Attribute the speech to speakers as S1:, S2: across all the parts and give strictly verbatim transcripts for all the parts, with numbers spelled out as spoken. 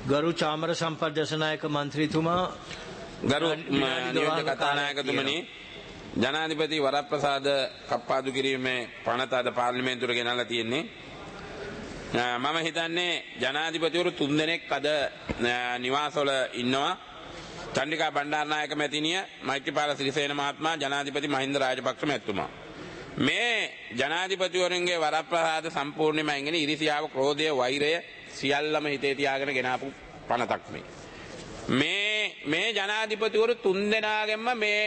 S1: ගරු චාමර සම්පත් දසනායක මන්ත්‍රීතුමා
S2: ගරු නියෝජ්‍ය කතානායකතුමනි ජනාධිපති වරප්‍රසාද කප්පාදු කිරීමේ පනත අද පාර්ලිමේන්තුවට ගෙනල්ලා තියෙන්නේ. මම හිතන්නේ ජනාධිපතිවරු තුන්දෙනෙක් අද නිවාසවල ඉන්නවා. චන්ද්‍රිකා බණ්ඩාරනායක මැතිණිය, මෛත්‍රීපාල සිරිසේන මහත්මයා, ජනාධිපති මහින්ද රාජපක්ෂ මැතිතුමා. මේ ජනාධිපතිවරුන්ගේ වරප්‍රසාද සම්පූර්ණයෙන්ම අයිගෙන ඉරිසියාව, ක්‍රෝධය, වෛරය සියල්ලම හිතේ තියාගෙන ගෙනාපු පනතක් මේ. මේ මේ ජනාධිපතිවරු තුන්දෙනාගෙන්ම මේ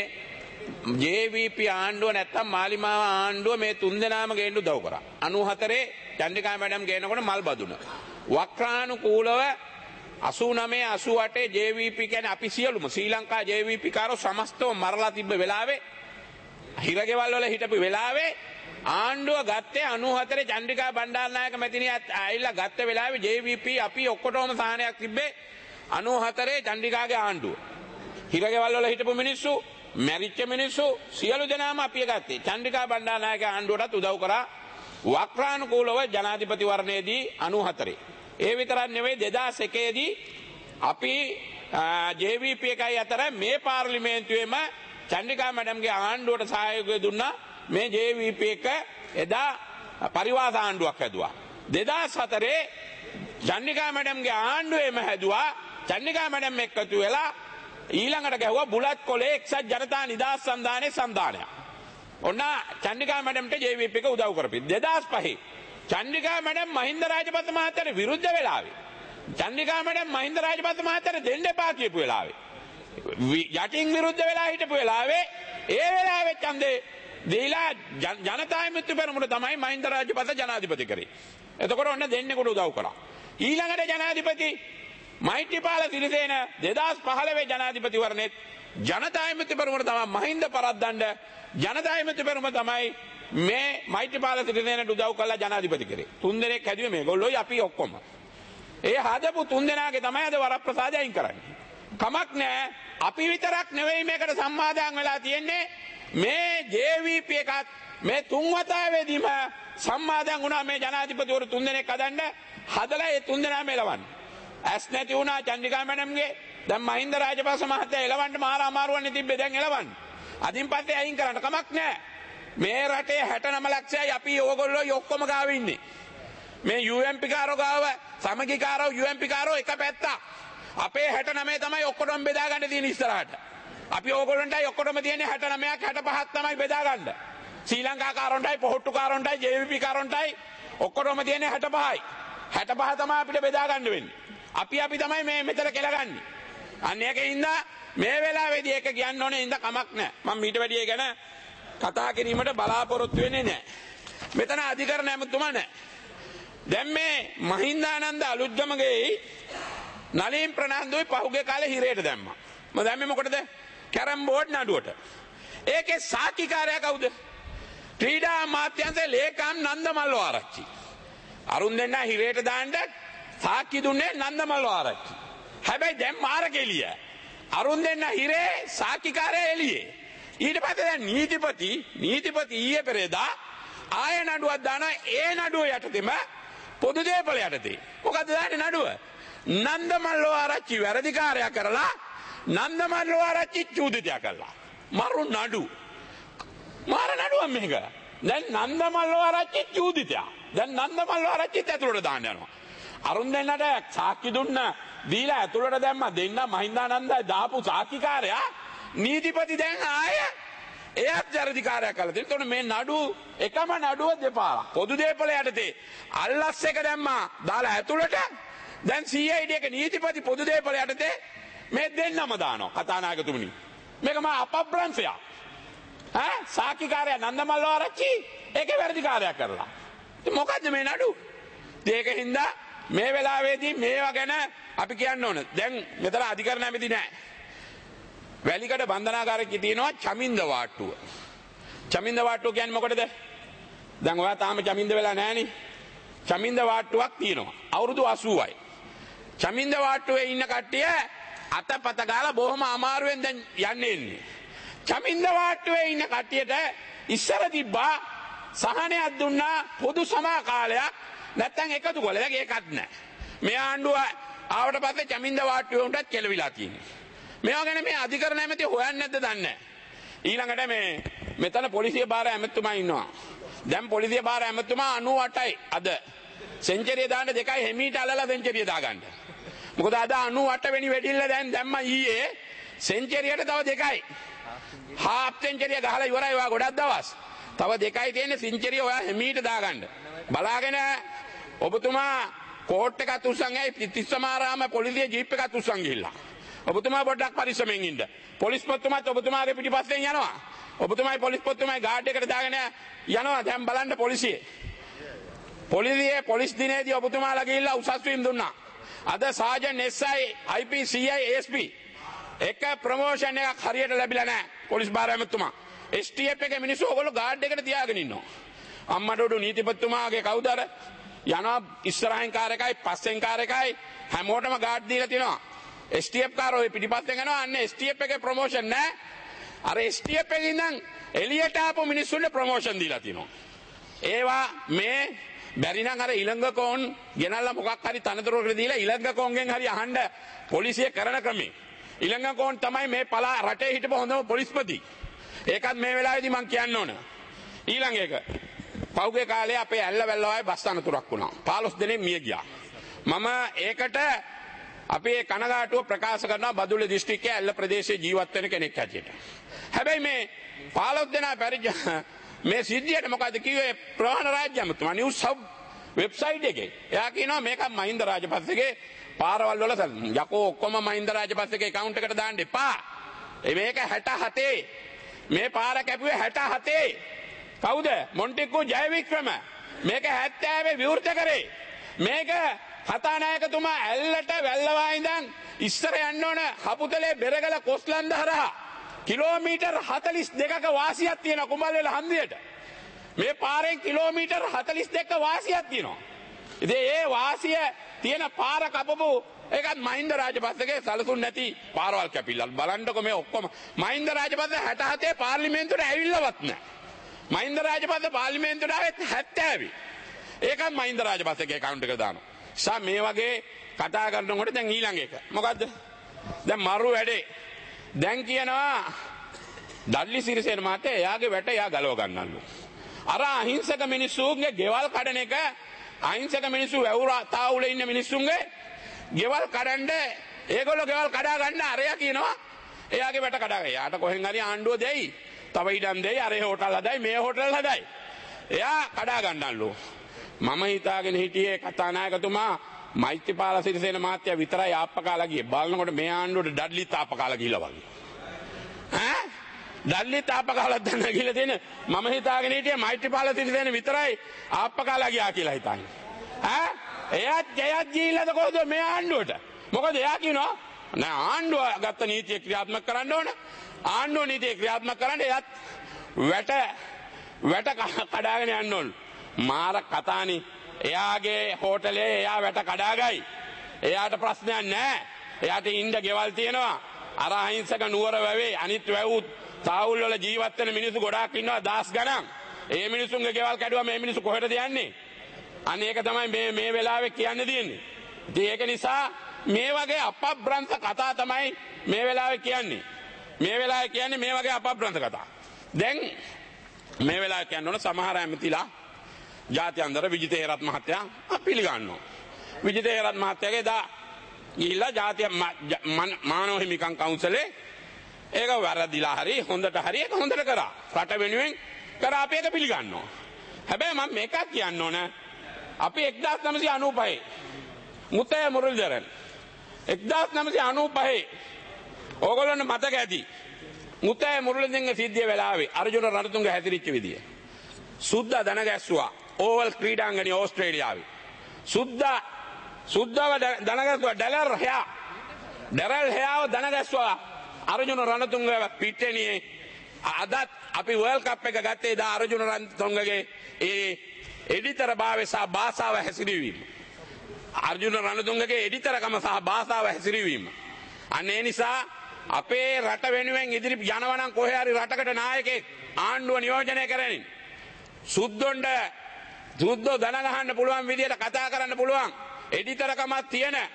S2: ජේ වී පී ආණ්ඩුව නැත්තම් මාලිමාව ආණ්ඩුව මේ තුන්දෙනාම ගේන්න උදව් කරා. අනූහතරේ චන්ද්‍රිකා මැඩම් ගේනකොට මල් බදුන. වක්‍රානුකූලව අසූනමය අසූඅටේ ජේ වී පී කියන්නේ අපි සියලුම Sri Lanka J V P කාරෝ සමස්තව මරලා තිබ්බ වෙලාවේ හිරගෙවල් වල හිටපු වෙලාවේ ආණ්ඩුව ගත්තේ අනූහතරේ චන්ද්‍රිකා බණ්ඩාරනායක මැතිණිය ඇවිල්ලා ගත්ත වෙලාවේ ජේ වී පී අපි ඔක්කොටම සාහනයක් තිබ්බේ අනූහතරේ චන්ද්‍රිකාගේ ආණ්ඩුව. හිරගෙවල් වල හිටපු මිනිස්සු, මැරිච්ච මිනිස්සු සියලු දෙනාම අපි ගත්තේ. චන්ද්‍රිකා බණ්ඩාරනායක ආණ්ඩුවටත් උදව් කරා වක්‍රානුකූලව ජනාධිපතිවරණයේදී අනූහතරේ. ඒ විතරක් නෙවෙයි දෙදාස් එකේ දී අපි ජේ වී පී එකයි අතර මේ පාර්ලිමේන්තුවේම චන්ද්‍රිකා මැඩම්ගේ ආණ්ඩුවට සහයෝගය දුන්නා. මේ ජේ වී පී එක එදා පරිවාස ආණ්ඩුවක් හැදුවා. දෙදාස් හතරේ චන්ද්‍රිකා මැඩම්ගේ ආණ්ඩුවේම හැදුවා. චන්ද්‍රිකා මැඩම් එක්කතු වෙලා ඊළඟට ගැහුවා බුලත් කොලේ එක්සත් ජනතා නිදහස් සන්ධානයේ සන්ධානයක්. ඔන්න චන්ද්‍රිකා මැඩම්ට ජේ වී පී එක උදව් කරපි. දෙදාස් පහේ චන්ද්‍රිකා මැඩම් මහින්ද රාජපක්ෂ මහත්තයාට විරුද්ධ වෙලාවේ චන්ද්‍රිකා මැඩම් මහින්ද රාජපක්ෂ මහත්තයාට දෙන්න එපා කියපු වෙලාවේ යටින් විරුද්ධ වෙලා හිටපු වෙලාවේ ඒ වෙලාවේ ඡන්දේ දීලා ජනතා විමුක්ති පෙරමුණ තමයි මහින්ද රාජපක්ෂ ජනාධිපති කරේ. එතකොට ඔන්න දෙන්නෙකුට උදව් කරා. ඊළඟට ජනාධිපති මෛත්‍රීපාල සිරිසේන දෙදාස් පහළොව ජනාධිපතිවරණෙත් ජනතා විමුක්ති පෙරමුණ තමයි මහින්ද පරද්දන්න ජනතා විමුක්ති පෙරමුණ තමයි මේ මෛත්‍රීපාල සිරිසේනට උදව් කළා ජනාධිපති කරේ. තුන් දෙනෙක් හැදුවේ මේගොල්ලෝයි අපි ඔක්කොම. ඒ හදපු තුන් දෙනාගේ තමයි අද වරප්‍රසාද අයින් කරන්නේ. කමක් නැහැ. අපි විතරක් නෙවෙයි මේකට සම්මාදම් වෙලා තියෙන්නේ. මේ ජේ වී පී එකත් මේ තුන් වතාවේදීම සම්මාදම් වුණා මේ ජනාධිපතිවරු තුන් දෙනෙක් හදන්න. හදලා ඒ තුන් දෙනාම එලවන්න. ඇස් නැති වුණා චන්ද්‍රිකා මැඩම්ගේ. දැන් මහින්ද රාජපක්ෂ මහත්තයා එලවන්න මාර අමාරුවන්නේ තිබ්බේ දැන් එලවන්න. අදින් පස්සේ අයින් කරන්න කමක් නැහැ. මේ රටේ හැටනම ලක්ෂයයි අපි ඕගොල්ලෝ ඔක්කොම ගාව ඉන්නේ. මේ යූ එම් පී කාරෝ ගාව සමගිකාරෝ යූ එම් පී කාරෝ එක පැත්තක්. අපේ හැටනමේ තමයි ඔක්කොටම බෙදා ගන්න තියෙන ඉස්සරහට. අපි ඕගොල්ලන්ටයි ඔක්කොටම තියෙන්නේ හැටනමයක් හැටපහක් තමයි බෙදා ගන්න. ශ්‍රී ලංකා කාරොන්ටයි පොහොට්ටු කාරොන්ටයි ජේ වී පී කාරොන්ටයි ඔක්කොටම තියෙන්නේ හැටපහයි. හැටපහ තමයි අපිට බෙදා ගන්න වෙන්නේ. අපි අපි තමයි මේ මෙතන කෙලගන්නේ. අන්න ඒකින්ද මේ වෙලාවේදී එක කියන්න ඕනේ ඉඳ කමක් නැහැ. මම ඊට වැඩි ගැන කතා කිරීමට බලාපොරොත්තු වෙන්නේ නැහැ. මෙතන අධිකරණ ඇමතුමා නැහැ. දැන් මේ මහින්දානන්ද අලුත්ගමගේ නලින් ප්‍රනාන්දුයි පහුගිය කාලේ හිරේට දැම්මා. මම දැම්මේ මොකටද? කැරම් බෝඩ් නඩුවට. ඒකේ සාක්ෂිකාරයා කවුද? ක්‍රීඩා අමාත්‍යාංශයේ ලේකම් නන්දමල්ල ආරච්චි. අරුන් දෙන්න හිරේට දාන්න සාක්ෂි දුන්නේ නන්දමල්ල ආරච්චි. හැබැයි දැන් මාර කෙලිය. අරුන් දෙන්න හිරේ සාක්ෂිකාරයා එළියේ. ඊට පස්සේ දැන් නීතිපති නීතිපති ඊයේ පෙරේදා ආය නඩුවක් දාන ඒ නඩුව යටතේම පොදු දේපල යටතේ. මොකද්ද දාන්නේ නඩුව? නන්දමල්ල ආරච්චි වැරදිකාරයා කරලා නන්දමල්ල ආරච්චි චූදිතයා කළා. මරු නඩු. මාර නඩුවක් මේක. දැන් නන්දමල්ල ආරච්චි චූදිතයා. දැන් නන්දමල්ල ආරච්චිත් ඇතුළට දාන්න යනවා. අරුන් දෙන්නට සාක්ෂි දුන්න දීලා ඇතුළට දැම්ම දෙන්න මහින්දානන්ද දාපු සාක්ෂිකාරයා නීතිපති දැන් ආය එයත් වැරදිකාරයා කළා. එතකොට මේ නඩු එකම නඩුව දෙපාරක්. පොදු දේපල යටතේ අල්ලස් එක දැම්මා දාලා ඇතුළට දැන් සී ආයි ඩී එක නීතිපති පොදු දේපල යටතේ මේ දෙන්නම දානවා කතානායකතුමනි. මේක මා අපබ්‍රංශයක්. ඈ සාක්ෂිකාරයා නන්දමල්ල ආරච්චි ඒකේ වැරදිකාරයා කරලා. ඉතින් මොකද්ද මේ නඩු? ඒකින්ද මේ වෙලාවේදී මේවා ගැන අපි කියන්න ඕන. දැන් මෙතන අධිකරණ ඇමති නැහැ. වැලිකඩ බන්ධනාගාරයේ තියෙනවා චමින්ද වාට්ටුව. චමින්ද වාට්ටුව කියන්නේ මොකටද? දැන් ඔයා තාම චමින්ද වෙලා නැහනේ. චමින්ද වාට්ටුවක් තියෙනවා. අවුරුදු අසූවයි. චමින්ද වාට්ටුවේ ඉන්න කට්ටිය අතපත ගාලා බොහොම අමාරුවෙන් දැන් යන්නේ ඉන්නේ. චමින්ද වාට්ටුවේ ඉන්න කට්ටියට ඉස්සර තිබ්බා සහනයක් දුන්නා පොදු සමා කාලයක් නැත්තම් එකතු කළා. ඒක ඒකත් නැහැ. මේ ආණ්ඩුව ආවට පස්සේ චමින්ද වාට්ටුවේ උන්ටත් කෙලවිලා තියෙනවා. මේවා ගැන මේ අධිකරණ ඇමති හොයන්නේ නැද්ද දන්නේ නැහැ. ඊළඟට මේ මෙතන පොලිසිය බාර ඇමතුමා ඉන්නවා. දැන් පොලිසිය බාර ඇමතුමා අනූ අටයි අද. සෙන්චරිය දාන්න දෙකයි හෙමීට අල්ලලා සෙන්චරිය දාගන්න. මොකද අද අනූ අට වෙනි වෙඩිල්ල දැන් දැම්ම ඊයේ සෙන්චරියට තව දෙකයි. හාෆ් සෙන්චරිය ගහලා ඉවරයි ඔයා ගොඩක් දවස්. තව දෙකයි තියෙන්නේ සෙන්චරිය ඔයා හෙමීට දාගන්න. බලාගෙන ඔබතුමා කෝට් එකත් උස්සන් ඇයි තිස්සමාරාම පොලිසිය ජීප් එකත් උස්සන් ගිහිල්ලා. ඔබතුමා පොඩ්ඩක් පරිස්සමෙන් ඉන්න. පොලිස් පොත්තුමාත් ඔබතුමාගේ පිටිපස්සෙන් යනවා. ඔබතුමායි පොලිස් පොත්තුමායි ගාඩ් එකට දාගෙන යනවා. දැන් බලන්න පොලිසිය. පොලිසියේ පොලිස් දිනේදී ඔබතුමාලා ගිහිල්ලා උසස් වීම දුන්නා. අද සාජන් S I I P C I A S P එක ප්‍රොමෝෂන් එකක් හරියට ලැබිලා නැහැ. පොලිස් බාර ඇමතුමා එස් ටී එෆ් එකේ මිනිස්සු ඔයගොල්ලෝ ගාඩ් එකට තියාගෙන ඉන්නවා. අම්මඩොඩු නීතිපතිතුමාගේ කවුදර යනවා ඉස්සරහින් කාර් එකයි පස්සෙන් කාර් එකයි හැමෝටම ගාඩ් දීලා තිනවා. එස් ටී එෆ් කාරෝ පිටිපස්සෙන් යනවා. අන්න එස් ටී එෆ් එකේ ප්‍රොමෝෂන් නැහැ. අර එස් ටී එෆ් එකේ ඉඳන් එළියට ආපු මිනිස්සුන්ට ප්‍රොමෝෂන් දීලා තිනවා. ඒවා මේ බැරි නම් අර ඉලංගකෝන් ගෙනල්ලා මොකක් හරි තනතුරකට දීලා ඉලංගකෝන්ගෙන් හරි අහන්න පොලිසිය කරන ක්‍රමේ. ඉලංගකෝන් තමයි මේ පළා රටේ හිටපු හොඳම පොලිස්පති. ඒකත් මේ වෙලාවේදී මම කියන්න ඕන. ඊළඟ එක පෞගේ කාලේ අපේ ඇල්ල වැල්ලවායේ බස් තනතුරක් වුණා. පහළොස් දෙනෙක් මිය ගියා. මම ඒකට අපේ කනගාටුව ප්‍රකාශ කරනවා බදුල්ල දිස්ත්‍රික්කයේ ඇල්ල ප්‍රදේශයේ ජීවත් වෙන කෙනෙක් හැටියට. හැබැයි මේ පහළොස් දෙනා පරිජ මේ සිද්ධියට මොකද කිව්වේ ප්‍රවාහන රාජ්‍ය අමාත්‍යතුමා නිවුස් සබ් වෙබ්සයිට් එකේ. එයා කියනවා මේක මහින්ද රාජපක්ෂගේ පාරවල් වල යකෝ ඔක්කොම මහින්ද රාජපක්ෂගේ account එකට දාන්න එපා. මේක හැට හතේ මේ පාර කැපුවේ හැට හතේ. කවුද? මොන්ටික්කු ජයවික්‍රම. මේක හැත්තෑවේ විවෘත කරේ. මේක කතානායකතුමා ඇල්ලට වැල්ලවා ඉඳන් ඉස්සර යන්න ඕන හපුතලේ බෙරගල කොස්ලන්ද හරහා කිලෝමීටර් හතළිස් දෙකක වාසියක් තියෙන කුඹල්වල හන්දියට. මේ පාරෙන් කිලෝමීටර් හතළිස් දෙකක වාසියක් තියෙනවා. ඉතින් ඒ වාසිය තියෙන පාර කපපු ඒකත් මහින්ද රාජපක්ෂගේ සලසුන් නැති පාරවල් කැපිල්ලල්. බලන්නකො මේ ඔක්කොම මහින්ද රාජපක්ෂ හැට හතේ පාර්ලිමේන්තුවට ඇවිල්ලවත් නැහැ. මහින්ද රාජපක්ෂ පාර්ලිමේන්තුවට ආවෙත් හැත්තෑවේ. ඒකත් මහින්ද රාජපක්ෂගේ account එකට දානවා. සා මේ වගේ කතා කරනකොට දැන් ඊළඟ එක මොකද්ද? දැන් මරු වැඩේ. දැන් කියනවා ඩඩ්ලි සිරිසේන මහත්තයා එයාගේ වැට එයා ගලව ගන්නලු. අර අහිංසක මිනිස්සුන්ගේ ගෙවල් කඩන එක අහිංසක මිනිස්සු වැවුරා තාවුලේ ඉන්න මිනිස්සුන්ගේ ගෙවල් කඩන්න ඒගොල්ලෝ ගෙවල් කඩා ගන්න අරයා කියනවා එයාගේ වැට කඩා ගන්න. යාට කොහෙන් හරි ආණ්ඩුව දෙයි. තව ඉඩම් දෙයි. අර හෝටල් හදයි මේ හෝටල් හදයි. එයා කඩා ගන්නලු. මම හිතාගෙන හිටියේ කතානායකතුමා මෛත්‍රීපාල සිරිසේන මහත්තයා විතරයි ආප්පකාලා ගියේ. බලනකොට මේ ආණ්ඩුවට ඩඩ්ලිත් ආප්පකාලා ගිහිල්ලා වගේ. ඈ? ඩඩ්ලිත් ආප්පකාලා දැන් ගිහිල්ලා තියෙන මම හිතාගෙන හිටියේ මෛත්‍රීපාල සිරිසේන විතරයි ආප්පකාලා ගියා කියලා හිතන්නේ. ඈ? එයාත් එයාත් ගිහිල්ලාද කොහොමද මේ ආණ්ඩුවට? මොකද එයා කියනවා නෑ ආණ්ඩුව ගත්ත නීතිය ක්‍රියාත්මක කරන්න ඕන. ආණ්ඩුව නීතිය ක්‍රියාත්මක කරන්න එයාත් වැට වැට කඩාගෙන යන්න ඕන. මාර කතානේ. එයාගේ හෝටලේ එයා වැට කඩාගයි. එයාට ප්‍රශ්නයක් නැහැ. එයාට ඉන්න ගෙවල් තියෙනවා. අර අහිංසක නුවර වැවේ අනිත් වැවුත් තාවුල් වල ජීවත් වෙන මිනිස්සු ගොඩාක් ඉන්නවා දහස් ගණන්. ඒ මිනිස්සුන්ගේ ගෙවල් කැඩුවා මේ මිනිස්සු කොහෙටද යන්නේ? අන්න ඒක තමයි මේ මේ වෙලාවේ කියන්න තියෙන්නේ. ඉතින් ඒක නිසා මේ වගේ අපබ්‍රංශ කතා තමයි මේ වෙලාවේ කියන්නේ. මේ වෙලාවේ කියන්නේ මේ වගේ අපබ්‍රංශ කතා. දැන් මේ වෙලාවේ කියන්න ඕන සමහර ඇමතිලා ජාත්‍යන්තර විජිත හේරත් මහත්තයා පිළිගන්නවා. විජිත හේරත් මහත්තයාගේ දා ගිහිල්ලා ජාතිය මානව හිමිකම් කවුන්සලේ ඒක වැරදිලා හරි හොඳට හරි ඒක හොඳට කරා. රට වෙනුවෙන් කරා අපි ඒක පිළිගන්නවා. හැබැයි මම මේකක් කියන්න ඕන අපි එක්දාස් නවසිය අනූපහේ මුත්තය මුරලිදරන් එක්දාස් නවසිය අනූපහේ ඕගොල්ලොන්ට මතක ඇති මුත්තය මුරලිදරන්ගේ සිද්ධිය වෙලාවේ අර්ජුන රණතුංග හැදිරිච්ච විදිය. සුද්දා දන ගැස්සුවා ඕවල් ක්‍රීඩාංගණයේ ඕස්ට්‍රේලියාවේ. සුද්දා සුද්දාව දන ගැස්සුවා ඩැලර් හයා ඩැරල් හයාව දන ගැස්සුවා අර්ජුන රණතුංග පිට්ටනියේ. අදත් අපි වර්ල්ඩ් කප් එක ගත්තේ දා අර්ජුන රණතුංගගේ ඒ එඩිතර භාවය සහ භාෂාව හැසිරවීම. අර්ජුන රණතුංගගේ එඩිතරකම සහ භාෂාව හැසිරවීම. අන්න ඒ නිසා අපේ රට වෙනුවෙන් ඉදිරි යනවා නම් කොහේ හරි රටකට නායකයෙක් ආණ්ඩුව නියෝජනය කරන්නේ සුද්දොන්ට සුද්දෝ දන ගහන්න පුළුවන් විදියට කතා කරන්න පුළුවන් එඩිතරකමක් තියෙන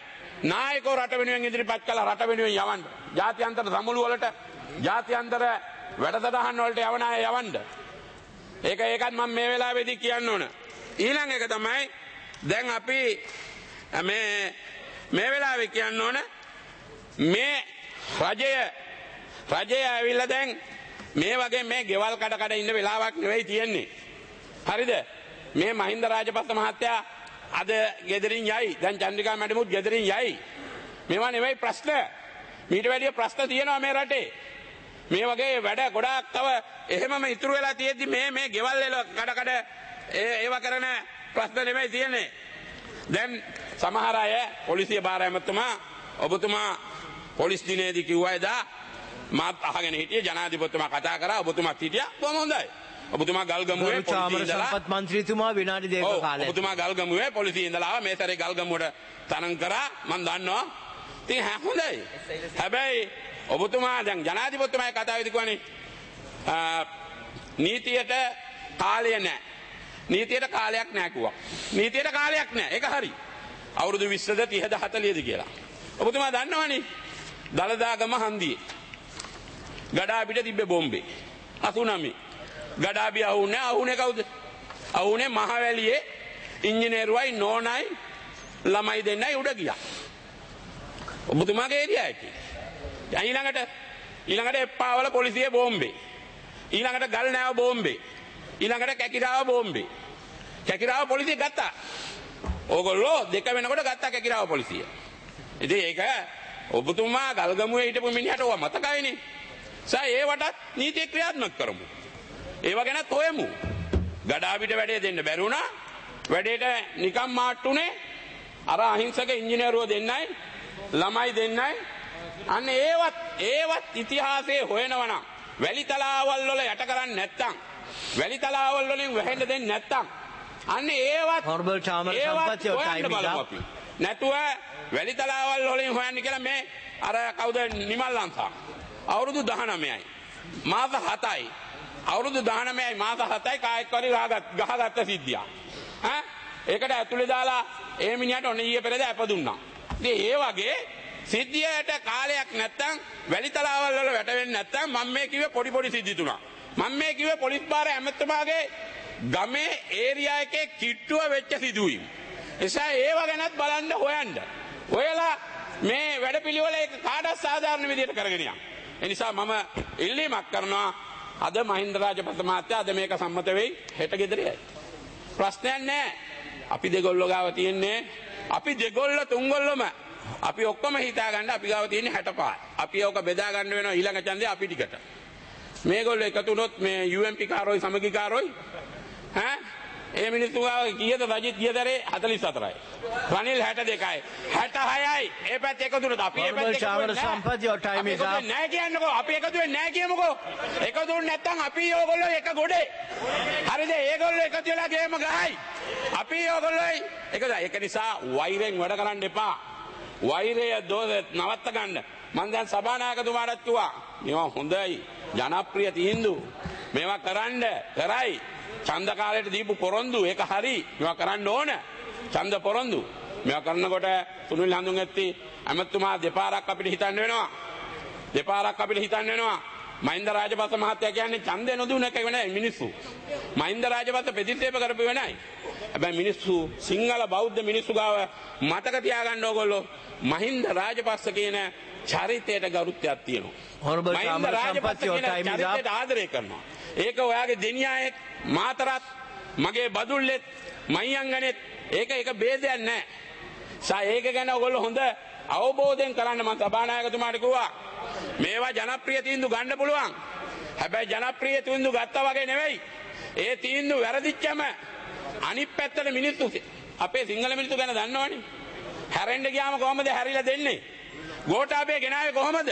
S2: නායකෝ රට වෙනුවෙන් ඉදිරිපත් කළා රට වෙනුවෙන් යවන්න. ජාත්‍යන්තර සමුළු වලට ජාත්‍යන්තර වැඩසටහන් වලට යවන අය යවන්න. ඒක ඒකත් මම මේ වෙලාවේදී කියන්න ඕන. ඊළඟ එක තමයි දැන් අපි මේ මේ වෙලාවේ කියන්න ඕන මේ රජය රජය ඇවිල්ලා දැන් මේ වගේ මේ ගෙවල් කඩ කඩ ඉන්න වෙලාවක් නෙවෙයි තියෙන්නේ. හරිද? මේ මහින්ද රාජපක්ෂ මහත්තයා අද ගෙදරින් යයි. දැන් චන්ද්‍රිකා මැඩමුත් ගෙදරින් යයි. මේවා නෙවෙයි ප්‍රශ්න. මීට වැඩිය ප්‍රශ්න තියෙනවා මේ රටේ. මේ වගේ වැඩ ගොඩාක් තව එහෙමම ඉතුරු වෙලා තියෙද්දි මේ මේ ගෙවල් වල කඩ කඩ ඒවා කරන ප්‍රශ්න නෙවෙයි තියෙන්නේ. දැන් සමහර අය පොලිසිය බාර ඇමතුමා ඔබතුමා පොලිස් දිනේදී කිව්වා එදා මාත් අහගෙන හිටියේ ජනාධිපතිතුමා කතා කරා ඔබතුමාත් හිටියා බොහොම හොඳයි. ඔබතුමා ගල්ගමුවේ පොලිසිය ඉඳලා
S1: සම්පත් මන්ත්‍රීතුමා විනාඩි දෙකක කාලයක්
S2: ඔබතුමා ගල්ගමුවේ පොලිසිය ඉඳලා ආවා මේ සැරේ ගල්ගමුවට තනං කරා මම දන්නවා. ඉතින් හොඳයි. හැබැයි ඔබතුමා දැන් ජනාධිපතිතුමායි කතා වෙදි කියන්නේ නීතියට කාලය නැහැ. නීතියට කාලයක් නැහැ කිව්වා. නීතියට කාලයක් නැහැ. ඒක හරි. අවුරුදු විස්සද තිහද හතලියද කියලා. ඔබතුමා දන්නවනේ. දලදාගම හන්දියේ. ගඩාබිට තිබ්බේ බෝම්බේ. අසුනමි. ගඩාබිය අහුනේ අහුනේ කවුද? අහුනේ මහවැලියේ ඉංජිනේරුවයි නෝනයි ළමයි දෙන්නයි උඩ ගියා. ඔබතුමාගේ ඒරියා එකේ. ඊළඟට ඊළඟට එප්පාවල පොලිසිය බෝම්බේ. ඊළඟට ගල්නෑව බෝම්බේ. ඊළඟට කැකිරාව බෝම්බේ. කැකිරාව පොලිසිය ගත්තා. ඕගොල්ලෝ දෙක වෙනකොට ගත්තා කැකිරාව පොලිසිය. ඉතින් ඒක ඔබතුමා ගල්ගමුවේ හිටපු මිනිහට ඕවා මතකයිනේ. සයි ඒවටත් නීතිය ක්‍රියාත්මක කරමු. ඒව ගැනත් හොයමු. ගඩාබිට වැඩේ දෙන්න බැරි වුණා. වැඩේට නිකම් මාට්ටුනේ අර අහිංසක ඉංජිනේරුවෝ දෙන්නයි ළමයි දෙන්නයි. අන්න ඒවත් ඒවත් ඉතිහාසයේ හොයනවනම් වැලි තලාවල් වල යට කරන්නේ නැත්තම් වැලි තලාවල් වලින් වැහෙන්න දෙන්නේ නැත්තම් අන්න ඒවත්
S1: හොරබල් චාමර සම්පත්‍ය ටයිම් එක
S2: නැතුව වැලි තලාවල් වලින් හොයන්න කියලා මේ අර කවුද නිමල් ලංකා අවුරුදු දහනවයයි මාස හතයි අවුරුදු දහනවයයි මාස හතයි කායෙක් වරි ගහගත්ත සිද්ධියක්. ඈ ඒකට ඇතුලේ දාලා ඒ මිනිහට ඔන්න ඊයේ පෙරේද අප දුන්නා. ඉතින් ඒ වගේ සිද්ධියට කාලයක් නැත්තම් වැලි තලාවල් වල වැටෙන්නේ නැත්තම් මම මේ කිව්වේ පොඩි පොඩි සිද්ධි තුනක්. මම මේ කිව්වේ පොලිස් බාර ඇමතුමාගේ ගමේ ඒරියා එකේ කිට්ටුව වෙච්ච සිදුවීම්. එසා ඒව ගැනත් බලන්න හොයන්න. ඔයලා මේ වැඩපිළිවෙල එක කාටවත් සාධාරණ විදිහට කරගෙන යන්න. ඒ නිසා මම ඉල්ලීමක් කරනවා අද මහින්ද රාජපක්ෂ මහත්තයා අද මේක සම්මත වෙයි හෙට ගෙදරයි. ප්‍රශ්නයක් නැහැ. අපි දෙගොල්ලෝ ගාව තියෙන්නේ අපි දෙගොල්ල තුන්ගොල්ලම අපි ඔක්කොම හිතා ගන්න අපි ගාව තියෙන්නේ හැට පහයි. අපි ඕක බෙදා ගන්න වෙනවා ඊළඟ ඡන්දේ අපි ටිකට. මේගොල්ලෝ එකතු වුණොත් මේ යූ එම් පී කාරෝයි සමගි කාරෝයි ඈ ඒ මිනිස්සු ගාව කීයද රජිත් ගියදරේ හතළිස් හතරයි. රනිල් හැට දෙකයි. හැට හයයි. ඒ පැත්ත එකතු වුණොත් අපි ඒ පැත්ත එකතු
S1: චාමර සම්පත්‍ය ටයිම් එක
S2: නෑ කියන්නකෝ. අපි එකතු වෙන්නේ නෑ කියමුකෝ. එකතු වුණ නැත්තම් අපි ඕගොල්ලෝ එක ගොඩේ. හරිද? ඒගොල්ලෝ එකතු වෙලා ගේම ගහයි. අපි ඕගොල්ලෝයි එකද ඒක නිසා වෛරයෙන් වැඩ කරන්න එපා. වෛරය දෝෂ නවත්ත ගන්න. මම දැන් සභානායකතුමාටත් කිව්වා මේවා හොඳයි ජනප්‍රිය තීන්දුව. මේවා කරන්න කරයි. ඡන්ද කාලයට දීපු පොරොන්දු ඒක හරි. මේවා කරන්න ඕන. ඡන්ද පොරොන්දු. මේවා කරනකොට සුනිල් හඳුන්ගත්ති ඇමතුමා දෙපාරක් අපිට හිතන්න වෙනවා. දෙපාරක් අපිට හිතන්න වෙනවා. මහින්ද රාජපක්ෂ මහත්තයා කියන්නේ ඡන්දේ නොදුන එක වෙනයි මිනිස්සු. මහින්ද රාජපක්ෂ ප්‍රතික්ෂේප කරපු වෙනයි. හැබැයි මිනිස්සු සිංහල බෞද්ධ මිනිස්සු ගාව මතක තියාගන්න ඕගොල්ලෝ මහින්ද රාජපක්ෂ කියන චරිතයට ගෞරවයක් තියෙනවා. මහින්ද රාජපක්ෂ කියන චරිතයට ආදරය කරනවා. ඒක ඔයාගේ දෙනියායෙක් මාතරත් මගේ බදුල්ලෙත් මයියංගනෙත් ඒක ඒක ભેදයක් නැහැ. සා ඒක ගැන ඔයගොල්ලෝ හොඳ අවබෝධයෙන් කරන්න මම සභානායකතුමාට කිව්වා. මේවා ජනප්‍රිය තීන්දුව ගන්න පුළුවන්. හැබැයි ජනප්‍රිය තීන්දුව ගත්තා වගේ නෙවෙයි. ඒ තීන්දුව වැරදිච්චම අනිත් පැත්තට මිනිස්සු අපේ සිංහල මිනිස්සු ගැන දන්නවනේ. හැරෙන්න ගියාම කොහමද හැරිලා දෙන්නේ? ගෝඨාභය ගෙනාවේ කොහමද?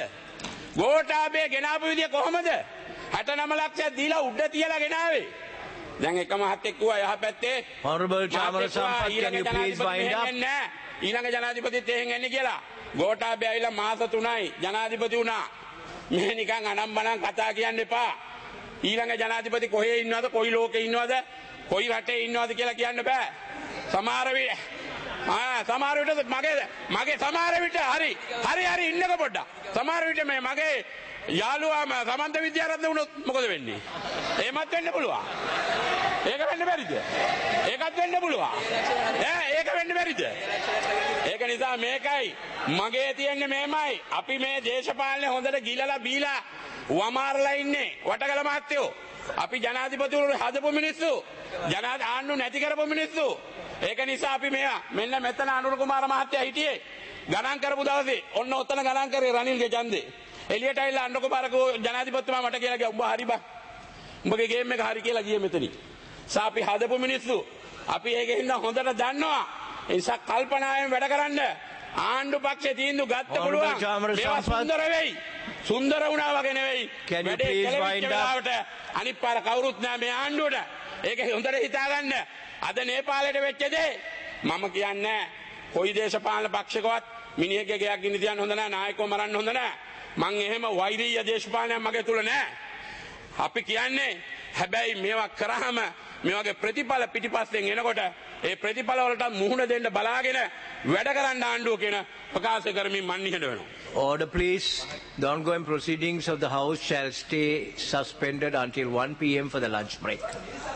S2: ගෝඨාභය ගෙනාපු විදිය කොහමද? හැට නව ලක්ෂයක් දීලා උඩ තියලා ගෙනාවේ. දැන් එක මහත්තයෙක් කිව්වා යහපැත්තේ
S1: honorable Chamara Sampath can you please wind up
S2: ඊළඟ ජනාධිපතිත් එහෙන් එන්නේ කියලා. ගෝඨාභය ඇවිල්ලා මාස තුනයි ජනාධිපති වුණා. මේ නිකන් අනම්මනම් කතා කියන්න එපා. ඊළඟ ජනාධිපති කොහේ ඉන්නවද? කොයි ලෝකේ ඉන්නවද? කොයි රටේ ඉන්නවද කියලා කියන්න බෑ. සමහර ආ සමහර විට මගේ මගේ සමහර විට හරි හරි හරි ඉන්නක පොඩ්ඩක්. සමහර විට මේ මගේ යාළුවාම සමන්ත විද්‍යාරත්න වුණොත් මොකද වෙන්නේ? එහෙමත් වෙන්න පුළුවන්. ඒක වෙන්න බැරිද? ඒකත් වෙන්න පුළුවන්. ඈ ඒක වෙන්න බැරිද? ඒක නිසා මේකයි මගේ තියෙන්නේ මේමයි. අපි මේ දේශපාලනේ හොඳට ගිලලා බීලා වමාරලා ඉන්නේ වටකල මහත්තයෝ. අපි ජනාධිපතිවරු හදපු මිනිස්සු. ජනාධ ආණ්ඩු නැති කරපු මිනිස්සු. ඒක නිසා අපි මෙයා මෙන්න මෙතන අනුර කුමාර මහත්තයා හිටියේ ගණන් කරපු දවසේ ඔන්න ඔතන ගණන් කරේ රනිල්ගේ ඡන්දේ. එළියට ඇවිල්ලා අනුර කුමාර ජනාධිපතිතුමා මට කියලා ගියා උඹ හරි බා. උඹගේ ගේම් එක හරි කියලා ගියේ මෙතනින්. සා අපි හදපු මිනිස්සු. අපි ඒකෙන් හොඳට දන්නවා. ඒ නිසා කල්පනායෙන් වැඩ කරන්න. ආණ්ඩු පක්ෂේ තීන්දුව ගත්ත පුළුවන්. මේවා සුන්දර වෙයි. සුන්දර වුණා වගේ නෙවෙයි. වැඩේ කෙලවිච්ච අනිත් පාර කවුරුත් නෑ මේ ආණ්ඩුවට. ඒක හොඳට හිතාගන්න. අද නේපාලයට වෙච්ච දේ මම කියන්නේ කොයි දේශපාලන පක්ෂකවත් මිනිහෙක්ගේ ගයක් ගිනි තියන්න හොඳ නෑ නායකව මරන්න හොඳ නෑ. මං එහෙම වෛරීය දේශපාලනයක් මගේ තුල නෑ. අපි කියන්නේ හැබැයි මේවා කරාම මේ වගේ ප්‍රතිඵල පිටිපස්සෙන් එනකොට ඒ ප්‍රතිඵල වලට මුහුණ දෙන්න බලාගෙන වැඩ කරන්න ආණ්ඩුව කියන ප්‍රකාශ කරමින් මන් නිහඬ වෙනවා.
S1: Order please. The ongoing proceedings of the House shall stay suspended until one p m for the lunch break.